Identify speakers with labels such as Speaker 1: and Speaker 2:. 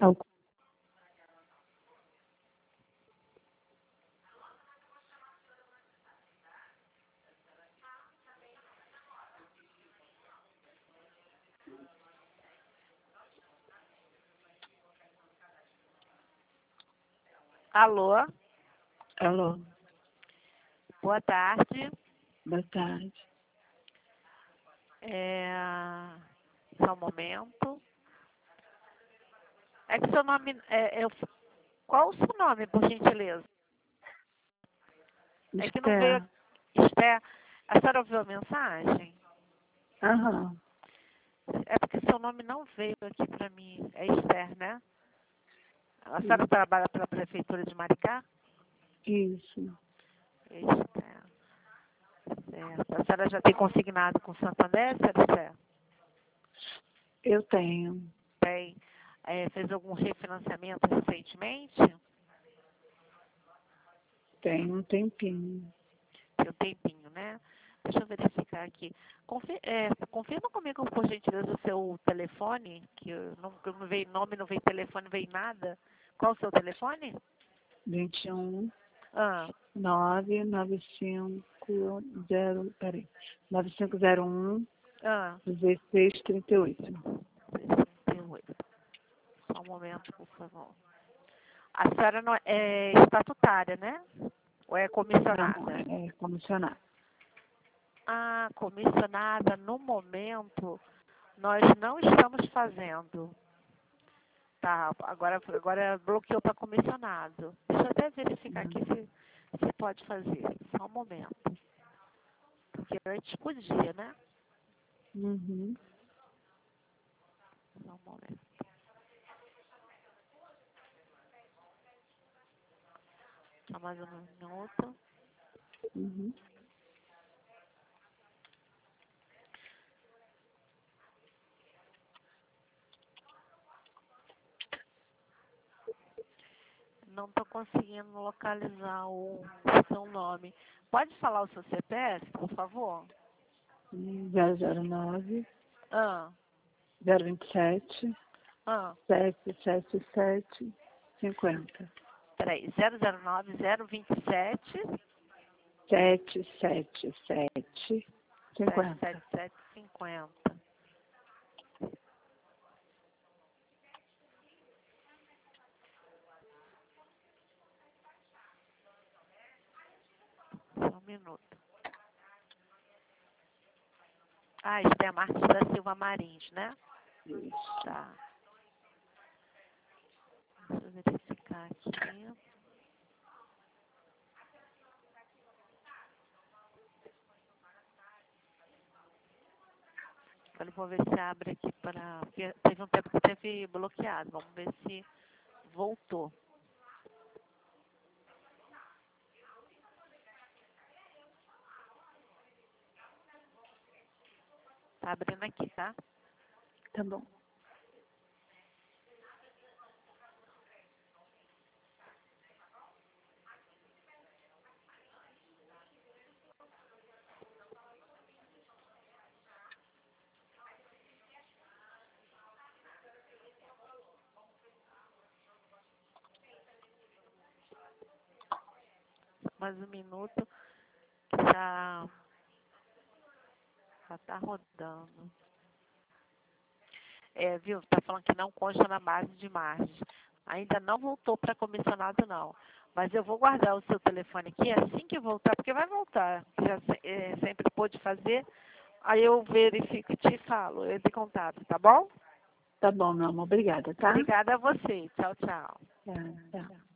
Speaker 1: Ao-
Speaker 2: Alô,
Speaker 1: Alô,
Speaker 2: boa tarde.
Speaker 1: boa tarde.
Speaker 2: Só um momento. É que seu nome. Qual o seu nome, por gentileza? É que não veio. Esther, a senhora ouviu a mensagem?
Speaker 1: Aham,
Speaker 2: É porque seu nome não veio aqui para mim. É Esther, né? A senhora trabalha pela Prefeitura de Maricá?
Speaker 1: isso.
Speaker 2: Esther. Certo. A senhora já tem consignado com o Santander, senhora Esther?
Speaker 1: Eu tenho.
Speaker 2: Tem. Fez algum refinanciamento recentemente?
Speaker 1: Tenho um tempinho.
Speaker 2: Tem um tempinho, né? Deixa eu verificar aqui. Confirma comigo, por gentileza, o seu telefone, que não veio nome, não veio telefone, não veio nada. Qual o seu telefone?
Speaker 1: 21
Speaker 2: Ah,
Speaker 1: 995 peraí. 9501
Speaker 2: ah,
Speaker 1: 1638.
Speaker 2: 68. Só um momento, por favor. A senhora não é estatutária, né? Ou é
Speaker 1: Não,
Speaker 2: comissionada?
Speaker 1: é comissionado.
Speaker 2: Ah, comissionada, no momento, nós não estamos fazendo. Tá, agora bloqueou para comissionado. Deixa eu até verificar aqui se pode fazer. Só um momento. Porque antes podia, né?
Speaker 1: Uhum.
Speaker 2: Só um momento. Só mais um minuto.
Speaker 1: Uhum.
Speaker 2: Não estou conseguindo localizar o seu nome. Pode falar o seu CPF, por favor?
Speaker 1: 009
Speaker 2: Ah,
Speaker 1: 027
Speaker 2: ah.
Speaker 1: 777 50.
Speaker 2: Peraí, 009 027
Speaker 1: 777 50.
Speaker 2: 77750. Só um minuto. Ah, Esther Marques da Silva Marins, né?
Speaker 1: Isso.
Speaker 2: Tá. Deixa eu verificar aqui. Agora eu vou ver se abre aqui para... Porque teve um tempo que teve bloqueado. Vamos ver se voltou. Tá abrindo aqui, tá?
Speaker 1: Tá bom.
Speaker 2: Mais um minuto. Já tá rodando. Viu? Tá falando que não consta na base de margem. Ainda não voltou para comissionado, não. Mas eu vou guardar o seu telefone aqui assim que voltar, porque vai voltar. Já sempre pôde fazer. Aí eu verifico e te falo. Eu te contato, tá bom?
Speaker 1: Tá bom, meu amor. Obrigada, tá?
Speaker 2: Obrigada a você. Tchau, tchau.
Speaker 1: Tá.